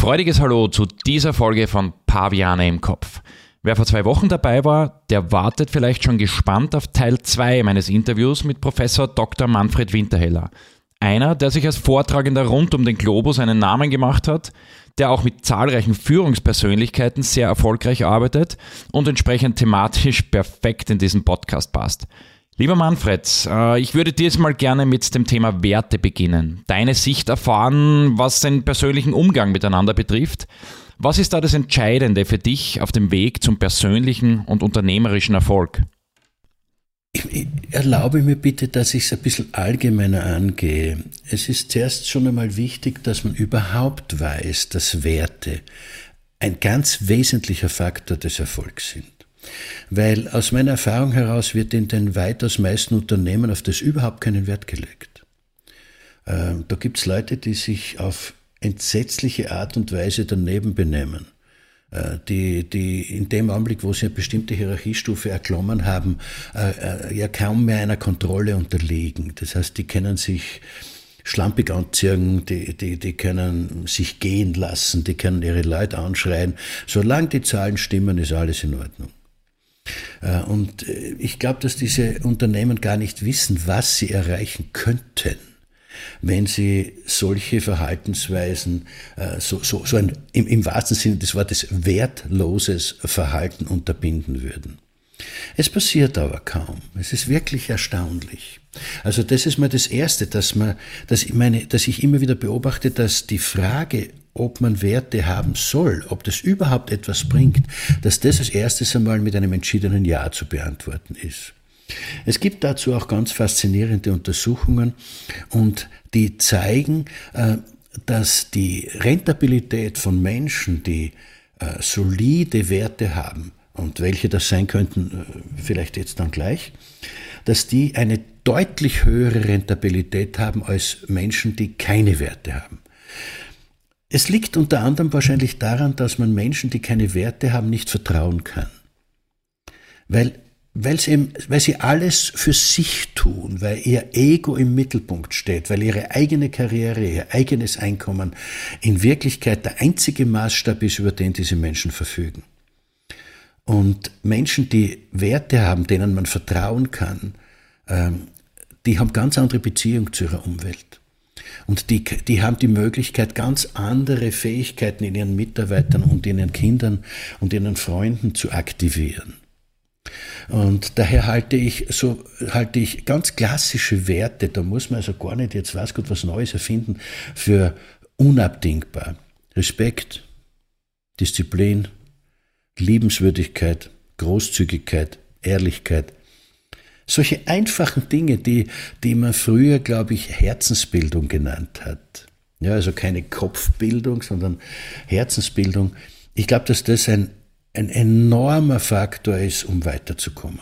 freudiges Hallo zu dieser Folge von Paviane im Kopf. Wer vor 2 Wochen dabei war, der wartet vielleicht schon gespannt auf Teil 2 meines Interviews mit Professor Dr. Manfred Winterheller. Einer, der sich als Vortragender rund um den Globus einen Namen gemacht hat, der auch mit zahlreichen Führungspersönlichkeiten sehr erfolgreich arbeitet und entsprechend thematisch perfekt in diesen Podcast passt. Lieber Manfred, ich würde dir jetzt mal gerne mit dem Thema Werte beginnen. Deine Sicht erfahren, was den persönlichen Umgang miteinander betrifft. Was ist da das Entscheidende für dich auf dem Weg zum persönlichen und unternehmerischen Erfolg? Ich erlaube mir bitte, dass ich es ein bisschen allgemeiner angehe. Es ist zuerst schon einmal wichtig, dass man überhaupt weiß, dass Werte ein ganz wesentlicher Faktor des Erfolgs sind. Weil aus meiner Erfahrung heraus wird in den weitaus meisten Unternehmen auf das überhaupt keinen Wert gelegt. Da gibt es Leute, die sich auf entsetzliche Art und Weise daneben benehmen, die in dem Augenblick, wo sie eine bestimmte Hierarchiestufe erklommen haben, ja kaum mehr einer Kontrolle unterliegen. Das heißt, die können sich schlampig anziehen, die können sich gehen lassen, die können ihre Leute anschreien. Solange die Zahlen stimmen, ist alles in Ordnung. Und ich glaube, dass diese Unternehmen gar nicht wissen, was sie erreichen könnten, wenn sie solche Verhaltensweisen, so ein im wahrsten Sinne des Wortes wertloses Verhalten unterbinden würden. Es passiert aber kaum. Es ist wirklich erstaunlich. Also das ist mal das Erste, dass ich immer wieder beobachte, dass die Frage, ob man Werte haben soll, ob das überhaupt etwas bringt, dass das als erstes einmal mit einem entschiedenen Ja zu beantworten ist. Es gibt dazu auch ganz faszinierende Untersuchungen und die zeigen, dass die Rentabilität von Menschen, die solide Werte haben, und welche das sein könnten, vielleicht jetzt dann gleich, dass die eine deutlich höhere Rentabilität haben als Menschen, die keine Werte haben. Es liegt unter anderem wahrscheinlich daran, dass man Menschen, die keine Werte haben, nicht vertrauen kann. Weil sie alles für sich tun, weil ihr Ego im Mittelpunkt steht, weil ihre eigene Karriere, ihr eigenes Einkommen in Wirklichkeit der einzige Maßstab ist, über den diese Menschen verfügen. Und Menschen, die Werte haben, denen man vertrauen kann, die haben ganz andere Beziehung zu ihrer Umwelt. Und die haben die Möglichkeit, ganz andere Fähigkeiten in ihren Mitarbeitern und in ihren Kindern und in ihren Freunden zu aktivieren. Und daher halte ich ganz klassische Werte, da muss man also gar nicht jetzt weiß Gott was Neues erfinden, für unabdingbar. Respekt, Disziplin, Liebenswürdigkeit, Großzügigkeit, Ehrlichkeit. Solche einfachen Dinge, die man früher, glaube ich, Herzensbildung genannt hat. Ja, also keine Kopfbildung, sondern Herzensbildung. Ich glaube, dass das ein enormer Faktor ist, um weiterzukommen.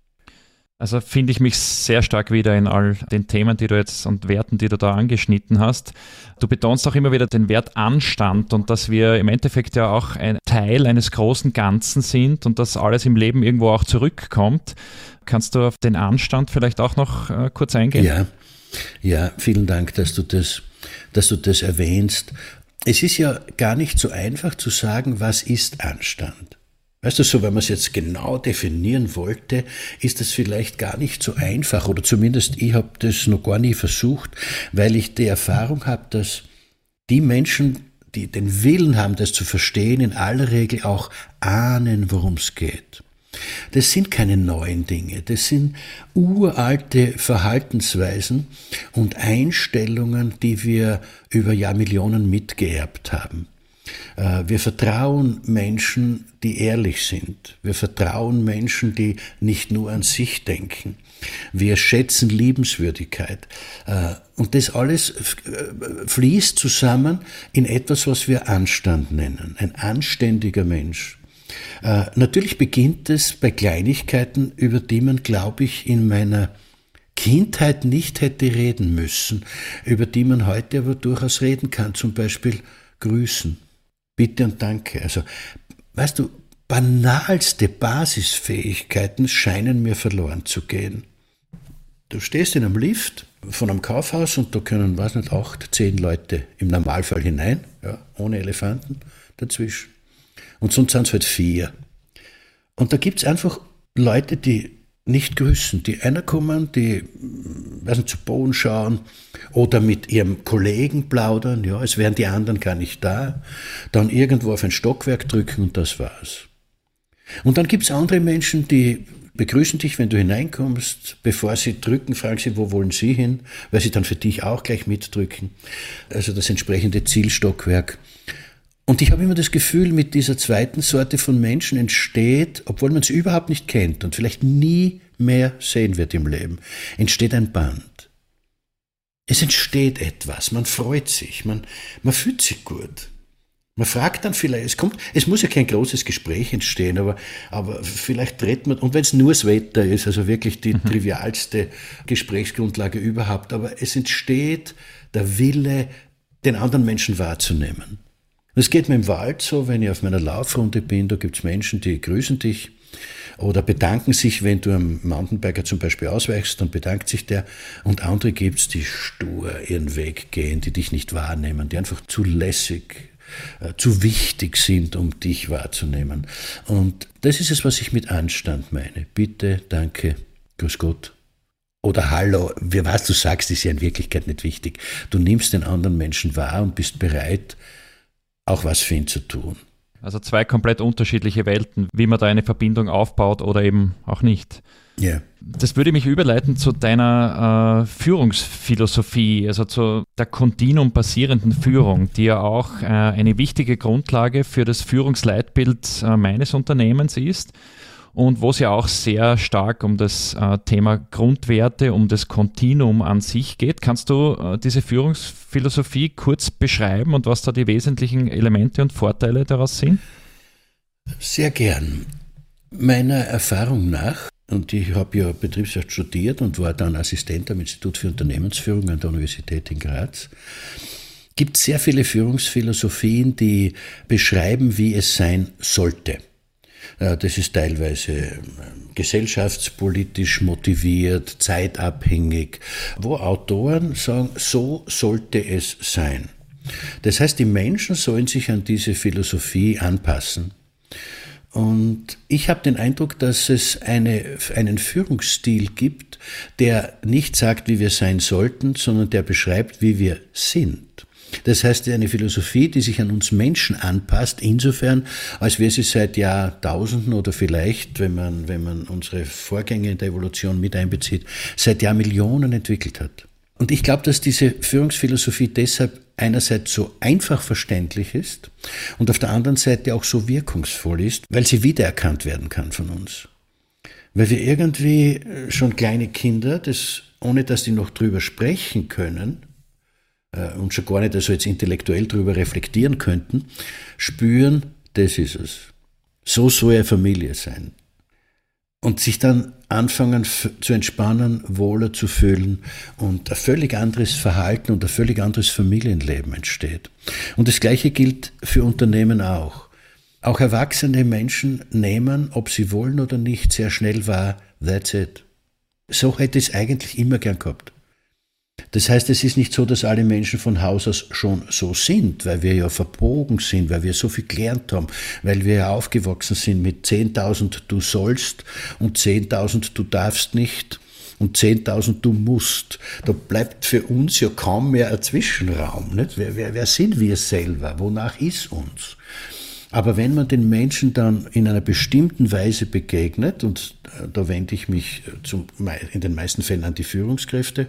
Also finde ich mich sehr stark wieder in all den Themen, die du jetzt und Werten, die du da angeschnitten hast. Du betonst auch immer wieder den Wert Anstand und dass wir im Endeffekt ja auch ein Teil eines großen Ganzen sind und dass alles im Leben irgendwo auch zurückkommt. Kannst du auf den Anstand vielleicht auch noch kurz eingehen? Ja, vielen Dank, dass du das erwähnst. Es ist ja gar nicht so einfach zu sagen, was ist Anstand. Weißt du, so wenn man es jetzt genau definieren wollte, ist das vielleicht gar nicht so einfach, oder zumindest ich habe das noch gar nie versucht, weil ich die Erfahrung habe, dass die Menschen, die den Willen haben, das zu verstehen, in aller Regel auch ahnen, worum es geht. Das sind keine neuen Dinge, das sind uralte Verhaltensweisen und Einstellungen, die wir über Jahrmillionen mitgeerbt haben. Wir vertrauen Menschen, die ehrlich sind. Wir vertrauen Menschen, die nicht nur an sich denken. Wir schätzen Liebenswürdigkeit. Und das alles fließt zusammen in etwas, was wir Anstand nennen. Ein anständiger Mensch. Natürlich beginnt es bei Kleinigkeiten, über die man, glaube ich, in meiner Kindheit nicht hätte reden müssen, über die man heute aber durchaus reden kann. Zum Beispiel grüßen. Bitte und danke. Also, weißt du, banalste Basisfähigkeiten scheinen mir verloren zu gehen. Du stehst in einem Lift von einem Kaufhaus und da können, 8, 10 Leute im Normalfall hinein, ja, ohne Elefanten dazwischen. Und sonst sind es halt 4. Und da gibt es einfach Leute, die nicht grüßen, die einer kommen, die zu Boden schauen oder mit ihrem Kollegen plaudern, ja, als wären die anderen gar nicht da, dann irgendwo auf ein Stockwerk drücken und das war's. Und dann gibt es andere Menschen, die begrüßen dich, wenn du hineinkommst. Bevor sie drücken, fragen sie, wo wollen sie hin, weil sie dann für dich auch gleich mitdrücken. Also das entsprechende Zielstockwerk. Und ich habe immer das Gefühl, mit dieser zweiten Sorte von Menschen entsteht, obwohl man sie überhaupt nicht kennt und vielleicht nie mehr sehen wird im Leben, entsteht ein Band. Es entsteht etwas, man freut sich, man fühlt sich gut. Man fragt dann vielleicht, es muss ja kein großes Gespräch entstehen, aber vielleicht redet man, und wenn es nur das Wetter ist, also wirklich die trivialste Gesprächsgrundlage überhaupt, aber es entsteht der Wille, den anderen Menschen wahrzunehmen. Es geht mir im Wald so, wenn ich auf meiner Laufrunde bin, da gibt es Menschen, die grüßen dich oder bedanken sich, wenn du einem Mountainbiker zum Beispiel ausweichst, dann bedankt sich der. Und andere gibt es, die stur ihren Weg gehen, die dich nicht wahrnehmen, die einfach zu lässig, zu wichtig sind, um dich wahrzunehmen. Und das ist es, was ich mit Anstand meine. Bitte, danke, grüß Gott. Oder Hallo, was du sagst, ist ja in Wirklichkeit nicht wichtig. Du nimmst den anderen Menschen wahr und bist bereit, auch was für ihn zu tun. Also 2 komplett unterschiedliche Welten, wie man da eine Verbindung aufbaut oder eben auch nicht. Yeah. Das würde mich überleiten zu deiner Führungsphilosophie, also zu der kontinuumbasierenden Führung, die ja auch eine wichtige Grundlage für das Führungsleitbild meines Unternehmens ist. Und wo es ja auch sehr stark um das Thema Grundwerte, um das Kontinuum an sich geht. Kannst du diese Führungsphilosophie kurz beschreiben und was da die wesentlichen Elemente und Vorteile daraus sind? Sehr gern. Meiner Erfahrung nach, und ich habe ja Betriebswirt studiert und war dann Assistent am Institut für Unternehmensführung an der Universität in Graz, gibt es sehr viele Führungsphilosophien, die beschreiben, wie es sein sollte. Das ist teilweise gesellschaftspolitisch motiviert, zeitabhängig, wo Autoren sagen, so sollte es sein. Das heißt, die Menschen sollen sich an diese Philosophie anpassen. Und ich habe den Eindruck, dass es einen Führungsstil gibt, der nicht sagt, wie wir sein sollten, sondern der beschreibt, wie wir sind. Das heißt, eine Philosophie, die sich an uns Menschen anpasst, insofern, als wir sie seit Jahrtausenden oder vielleicht, wenn man unsere Vorgänge in der Evolution mit einbezieht, seit Jahrmillionen entwickelt hat. Und ich glaube, dass diese Führungsphilosophie deshalb einerseits so einfach verständlich ist und auf der anderen Seite auch so wirkungsvoll ist, weil sie wiedererkannt werden kann von uns. Weil wir irgendwie schon kleine Kinder, ohne dass die noch drüber sprechen können, und schon gar nicht also jetzt intellektuell darüber reflektieren könnten, spüren, das ist es. So soll eine Familie sein. Und sich dann anfangen zu entspannen, wohler zu fühlen und ein völlig anderes Verhalten und ein völlig anderes Familienleben entsteht. Und das Gleiche gilt für Unternehmen auch. Auch erwachsene Menschen nehmen, ob sie wollen oder nicht, sehr schnell wahr, that's it. So hätte ich es eigentlich immer gern gehabt. Das heißt, es ist nicht so, dass alle Menschen von Haus aus schon so sind, weil wir ja verbogen sind, weil wir so viel gelernt haben, weil wir ja aufgewachsen sind mit 10.000 du sollst und 10.000 du darfst nicht und 10.000 du musst. Da bleibt für uns ja kaum mehr ein Zwischenraum. Nicht? Wer sind wir selber? Wonach ist uns? Aber wenn man den Menschen dann in einer bestimmten Weise begegnet, und da wende ich mich in den meisten Fällen an die Führungskräfte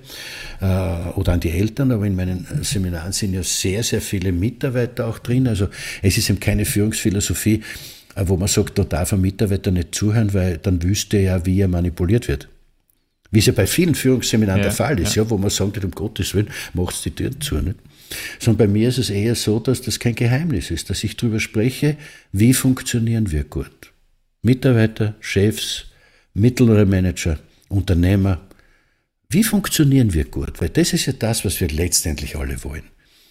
oder an die Eltern, aber in meinen Seminaren sind ja sehr, sehr viele Mitarbeiter auch drin. Also es ist eben keine Führungsphilosophie, wo man sagt, da darf ein Mitarbeiter nicht zuhören, weil dann wüsste er ja, wie er manipuliert wird. Wie es ja bei vielen Führungsseminaren der Fall ist, wo man sagt, um Gottes Willen, macht's die Türen zu, nicht? Sondern bei mir ist es eher so, dass das kein Geheimnis ist, dass ich darüber spreche, wie funktionieren wir gut. Mitarbeiter, Chefs, mittlere Manager, Unternehmer, wie funktionieren wir gut? Weil das ist ja das, was wir letztendlich alle wollen.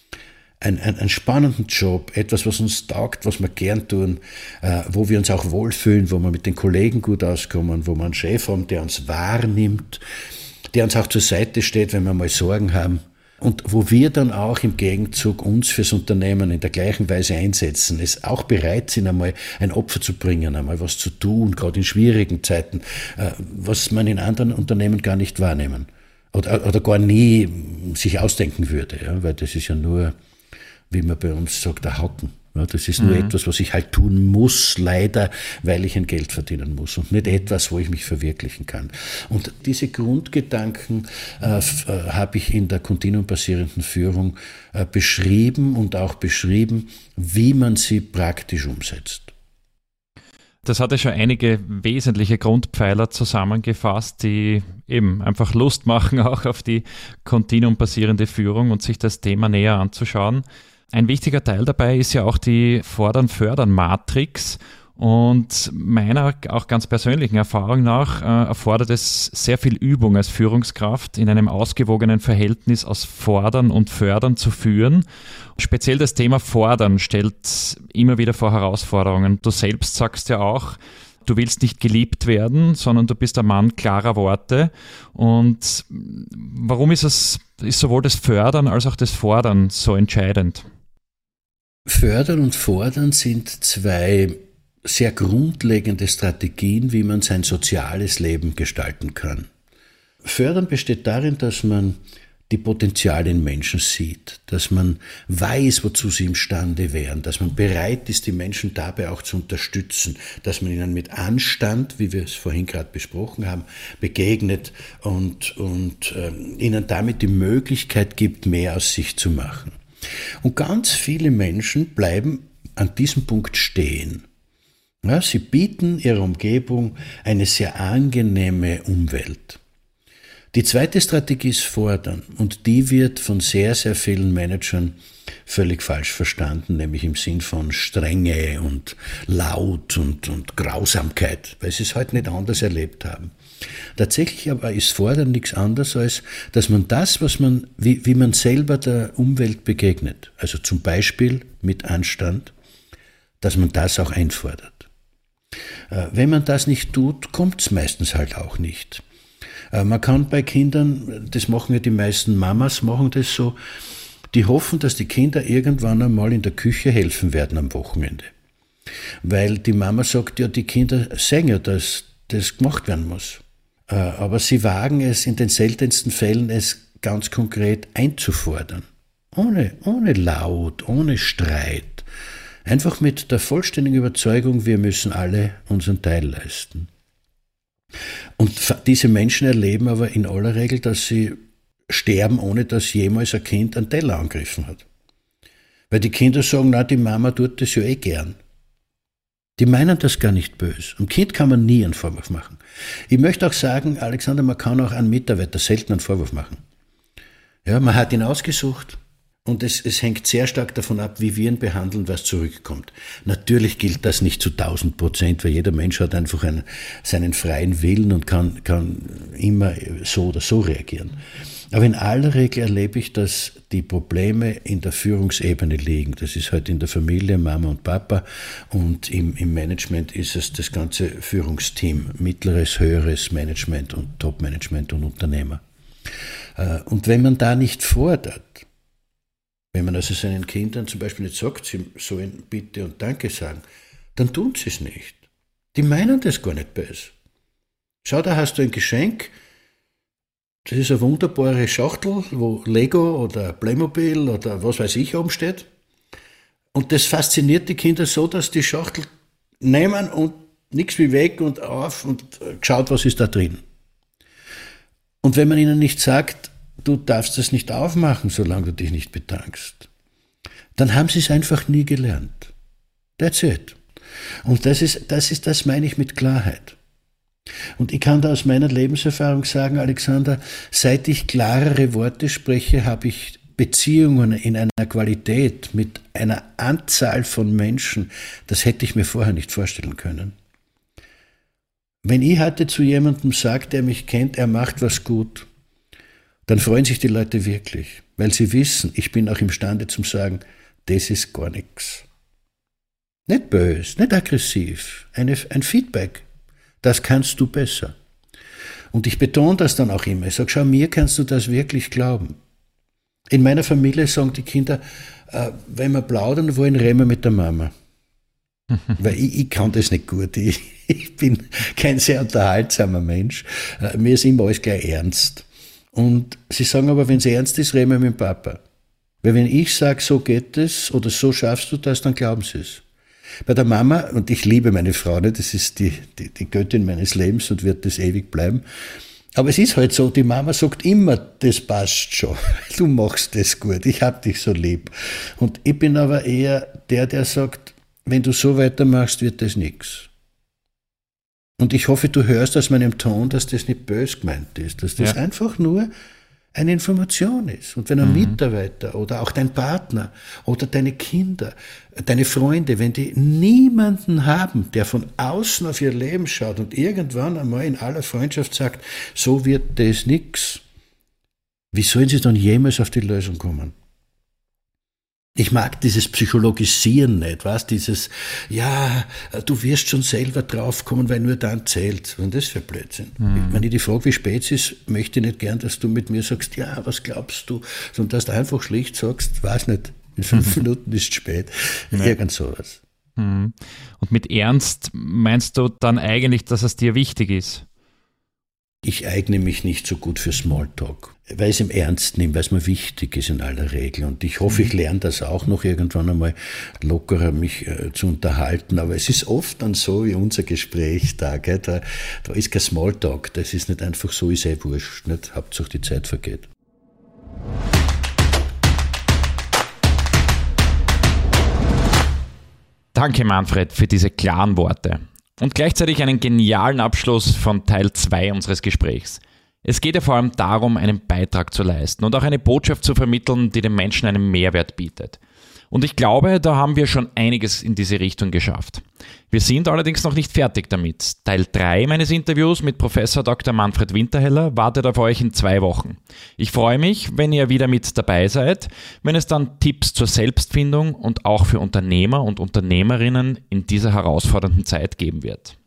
Einen spannenden Job, etwas, was uns taugt, was wir gern tun, wo wir uns auch wohlfühlen, wo wir mit den Kollegen gut auskommen, wo wir einen Chef haben, der uns wahrnimmt, der uns auch zur Seite steht, wenn wir mal Sorgen haben. Und wo wir dann auch im Gegenzug uns fürs Unternehmen in der gleichen Weise einsetzen, es auch bereit sind, einmal ein Opfer zu bringen, einmal was zu tun, gerade in schwierigen Zeiten, was man in anderen Unternehmen gar nicht wahrnehmen oder gar nie sich ausdenken würde, ja, weil das ist ja nur, wie man bei uns sagt, der Haken. Ja, das ist nur etwas, was ich halt tun muss, leider, weil ich ein Geld verdienen muss und nicht etwas, wo ich mich verwirklichen kann. Und diese Grundgedanken habe ich in der kontinuumbasierenden Führung beschrieben und auch beschrieben, wie man sie praktisch umsetzt. Das hat ja schon einige wesentliche Grundpfeiler zusammengefasst, die eben einfach Lust machen, auch auf die kontinuumbasierende Führung und sich das Thema näher anzuschauen. Ein wichtiger Teil dabei ist ja auch die Fordern-Fördern-Matrix und meiner auch ganz persönlichen Erfahrung nach erfordert es sehr viel Übung als Führungskraft, in einem ausgewogenen Verhältnis aus Fordern und Fördern zu führen. Speziell das Thema Fordern stellt immer wieder vor Herausforderungen. Du selbst sagst ja auch, du willst nicht geliebt werden, sondern du bist ein Mann klarer Worte. Und warum ist sowohl das Fördern als auch das Fordern so entscheidend? Fördern und Fordern sind zwei sehr grundlegende Strategien, wie man sein soziales Leben gestalten kann. Fördern besteht darin, dass man die Potenziale in Menschen sieht, dass man weiß, wozu sie imstande wären, dass man bereit ist, die Menschen dabei auch zu unterstützen, dass man ihnen mit Anstand, wie wir es vorhin gerade besprochen haben, begegnet und ihnen damit die Möglichkeit gibt, mehr aus sich zu machen. Und ganz viele Menschen bleiben an diesem Punkt stehen. Ja, sie bieten ihrer Umgebung eine sehr angenehme Umwelt. Die zweite Strategie ist Fordern und die wird von sehr, sehr vielen Managern völlig falsch verstanden, nämlich im Sinn von Strenge und Laut und Grausamkeit, weil sie es heute nicht anders erlebt haben. Tatsächlich aber ist Fordern nichts anderes, als dass man das, wie man selber der Umwelt begegnet, also zum Beispiel mit Anstand, dass man das auch einfordert. Wenn man das nicht tut, kommt es meistens halt auch nicht. Man kann bei Kindern, das machen ja die meisten Mamas, machen das so, die hoffen, dass die Kinder irgendwann einmal in der Küche helfen werden am Wochenende. Weil die Mama sagt ja, die Kinder sehen ja, dass das gemacht werden muss. Aber sie wagen es in den seltensten Fällen, es ganz konkret einzufordern. Ohne Laut, ohne Streit. Einfach mit der vollständigen Überzeugung, wir müssen alle unseren Teil leisten. Und diese Menschen erleben aber in aller Regel, dass sie sterben, ohne dass jemals ein Kind einen Teller angegriffen hat. Weil die Kinder sagen, na, die Mama tut das ja eh gern. Die meinen das gar nicht böse. Am Kind kann man nie einen Vorwurf machen. Ich möchte auch sagen, Alexander, man kann auch einem Mitarbeiter selten einen Vorwurf machen. Ja, man hat ihn ausgesucht und es hängt sehr stark davon ab, wie wir ihn behandeln, was zurückkommt. Natürlich gilt das nicht zu 1000%, weil jeder Mensch hat einfach seinen freien Willen und kann immer so oder so reagieren. Aber in aller Regel erlebe ich, dass die Probleme in der Führungsebene liegen. Das ist halt in der Familie, Mama und Papa, und im Management ist es das ganze Führungsteam, mittleres, höheres Management und Top-Management und Unternehmer. Und wenn man da nicht fordert, wenn man also seinen Kindern zum Beispiel nicht sagt, sie sollen Bitte und Danke sagen, dann tun sie es nicht. Die meinen das gar nicht böse. Schau, da hast du ein Geschenk. Das ist eine wunderbare Schachtel, wo Lego oder Playmobil oder was weiß ich oben steht. Und das fasziniert die Kinder so, dass die Schachtel nehmen und nichts wie weg und auf und schaut, was ist da drin. Und wenn man ihnen nicht sagt, du darfst das nicht aufmachen, solange du dich nicht bedankst, dann haben sie es einfach nie gelernt. That's it. Und das meine ich mit Klarheit. Und ich kann da aus meiner Lebenserfahrung sagen, Alexander, seit ich klarere Worte spreche, habe ich Beziehungen in einer Qualität mit einer Anzahl von Menschen, das hätte ich mir vorher nicht vorstellen können. Wenn ich heute zu jemandem sage, der mich kennt, er macht was gut, dann freuen sich die Leute wirklich, weil sie wissen, ich bin auch imstande zu sagen, das ist gar nichts. Nicht böse, nicht aggressiv, ein Feedback. Das kannst du besser. Und ich betone das dann auch immer. Ich sage, schau, mir kannst du das wirklich glauben. In meiner Familie sagen die Kinder, wenn wir plaudern wollen, reden wir mit der Mama. Weil ich kann das nicht gut. Ich bin kein sehr unterhaltsamer Mensch. Mir ist immer alles gleich ernst. Und sie sagen aber, wenn es ernst ist, reden wir mit dem Papa. Weil wenn ich sage, so geht es oder so schaffst du das, dann glauben sie es. Bei der Mama, und ich liebe meine Frau, das ist die Göttin meines Lebens und wird das ewig bleiben. Aber es ist halt so, die Mama sagt immer, das passt schon. Du machst das gut, ich hab dich so lieb. Und ich bin aber eher der sagt, wenn du so weitermachst, wird das nichts. Und ich hoffe, du hörst aus meinem Ton, dass das nicht böse gemeint ist, dass das einfach nur eine Information ist. Und wenn ein Mitarbeiter oder auch dein Partner oder deine Kinder, deine Freunde, wenn die niemanden haben, der von außen auf ihr Leben schaut und irgendwann einmal in aller Freundschaft sagt, so wird das nix, wie sollen sie dann jemals auf die Lösung kommen? Ich mag dieses Psychologisieren nicht, weißt, dieses, ja, du wirst schon selber draufkommen, weil nur dann zählt. Was ist das für Blödsinn? Wenn ich die frage, wie spät es ist, möchte ich nicht gern, dass du mit mir sagst, ja, was glaubst du? Sondern dass du einfach schlicht sagst, weiß nicht, in 5 Minuten ist es spät. Ja. Irgend sowas. Und mit Ernst meinst du dann eigentlich, dass es dir wichtig ist? Ich eigne mich nicht so gut für Smalltalk, weil ich es im Ernst nehme, weil es mir wichtig ist in aller Regel. Und ich hoffe, ich lerne das auch noch irgendwann einmal lockerer, mich zu unterhalten. Aber es ist oft dann so wie unser Gespräch da, gell? Da ist kein Smalltalk, das ist nicht einfach so, ist wurscht, nicht? Hauptsache die Zeit vergeht. Danke, Manfred, für diese klaren Worte. Und gleichzeitig einen genialen Abschluss von Teil 2 unseres Gesprächs. Es geht ja vor allem darum, einen Beitrag zu leisten und auch eine Botschaft zu vermitteln, die den Menschen einen Mehrwert bietet. Und ich glaube, da haben wir schon einiges in diese Richtung geschafft. Wir sind allerdings noch nicht fertig damit. Teil 3 meines Interviews mit Professor Dr. Manfred Winterheller wartet auf euch in 2 Wochen. Ich freue mich, wenn ihr wieder mit dabei seid, wenn es dann Tipps zur Selbstfindung und auch für Unternehmer und Unternehmerinnen in dieser herausfordernden Zeit geben wird.